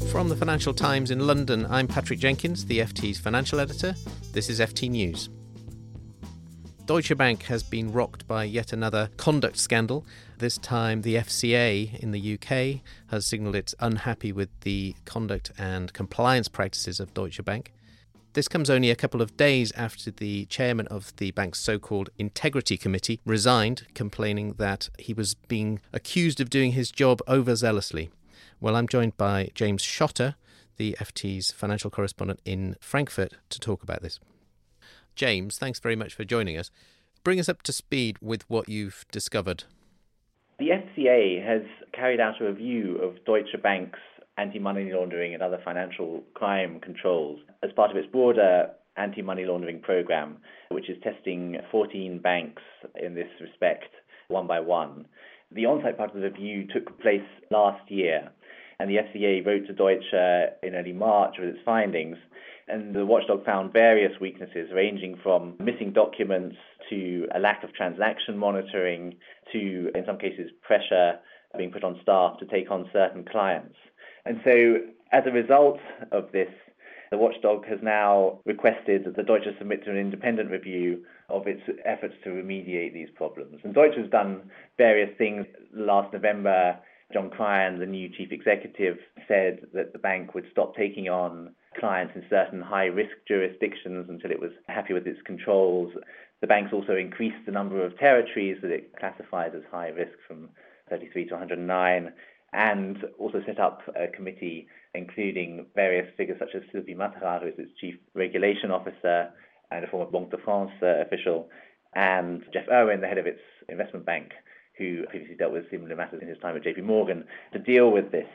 From the Financial Times in London, I'm Patrick Jenkins, the FT's financial editor. This is FT News. Deutsche Bank has been rocked by yet another conduct scandal. This time the FCA in the UK has signalled it's unhappy with the conduct and compliance practices of Deutsche Bank. This comes only a couple of days after the chairman of the bank's so-called Integrity Committee resigned, complaining that he was being accused of doing his job overzealously. Well, I'm joined by James Schotter, the FT's financial correspondent in Frankfurt, to talk about this. James, thanks very much for joining us. Bring us up to speed with what you've discovered. The FCA has carried out a review of Deutsche Bank's anti-money laundering and other financial crime controls as part of its broader anti-money laundering program, which is testing 14 banks in this respect, one by one. The on-site part of the review took place last year, and the FCA wrote to Deutsche in early March with its findings. And the watchdog found various weaknesses, ranging from missing documents to a lack of transaction monitoring to, in some cases, pressure being put on staff to take on certain clients. And so, as a result of this, the watchdog has now requested that the Deutsche submit to an independent review of its efforts to remediate these problems. And Deutsche has done various things. Last November, John Cryan, the new chief executive, said that the bank would stop taking on clients in certain high-risk jurisdictions until it was happy with its controls. The bank's also increased the number of territories that it classifies as high risk from 33 to 109, and also set up a committee including various figures such as Sylvie Matterard, who is its chief regulation officer and a former Banque de France official, and Jeff Irwin, the head of its investment bank, who previously dealt with similar matters in his time at JP Morgan, to deal with this.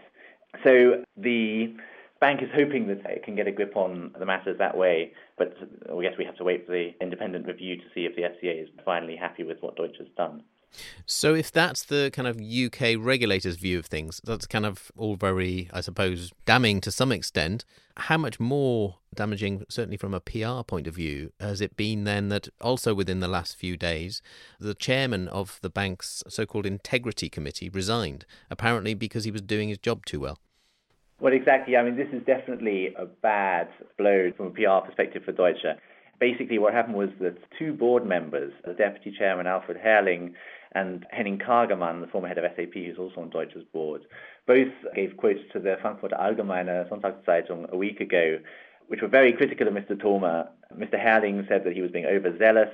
So the bank is hoping that it can get a grip on the matters that way, but I guess we have to wait for the independent review to see if the FCA is finally happy with what Deutsche has done. So if that's the kind of UK regulators' view of things, that's kind of all very, I suppose, damning to some extent. How much more damaging, certainly from a PR point of view, has it been then that also within the last few days, the chairman of the bank's so-called Integrity Committee resigned, apparently because he was doing his job too well? Well, exactly. I mean, this is definitely a bad blow from a PR perspective for Deutsche. Basically, what happened was that two board members, the deputy chairman Alfred Herrling and Henning Kagermann, the former head of SAP, who's also on Deutsche's board, both gave quotes to the Frankfurter Allgemeine Sonntagszeitung a week ago, which were very critical of Mr. Thoma. Mr. Herrling said that he was being overzealous,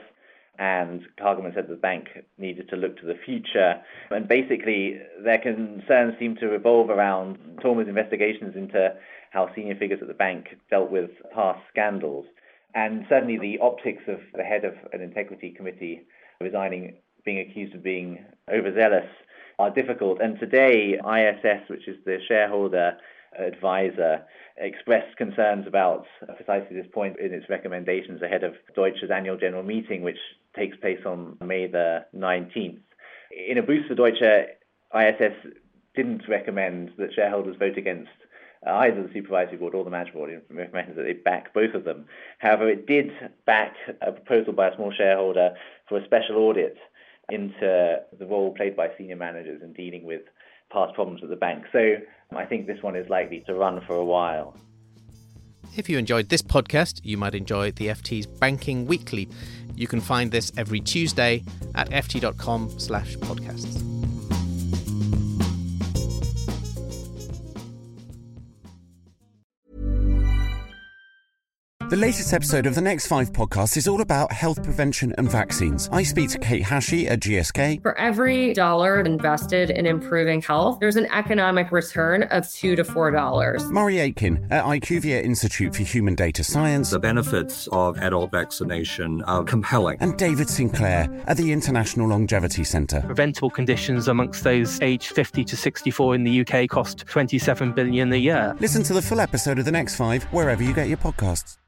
and Kagermann said the bank needed to look to the future. And basically, their concerns seem to revolve around Thoma's investigations into how senior figures at the bank dealt with past scandals. And certainly the optics of the head of an integrity committee resigning, being accused of being overzealous, are difficult. And today, ISS, which is the shareholder advisor, expressed concerns about precisely this point in its recommendations ahead of Deutsche's annual general meeting, which takes place on May the 19th. In a boost for Deutsche, ISS didn't recommend that shareholders vote against either the supervisory board or the management board. It recommended that they back both of them. However, it did back a proposal by a small shareholder for a special audit into the role played by senior managers in dealing with past problems at the bank. So I think this one is likely to run for a while. If you enjoyed this podcast, you might enjoy the FT's Banking Weekly. You can find this every Tuesday at ft.com/podcasts. The latest episode of the Next 5 podcast is all about health prevention and vaccines. I speak to Kate Hashey at GSK. For every dollar invested in improving health, there's an economic return of $2 to $4. Murray Aitken at IQVIA Institute for Human Data Science. The benefits of adult vaccination are compelling. And David Sinclair at the International Longevity Centre. Preventable conditions amongst those aged 50 to 64 in the UK cost $27 billion a year. Listen to the full episode of the Next 5 wherever you get your podcasts.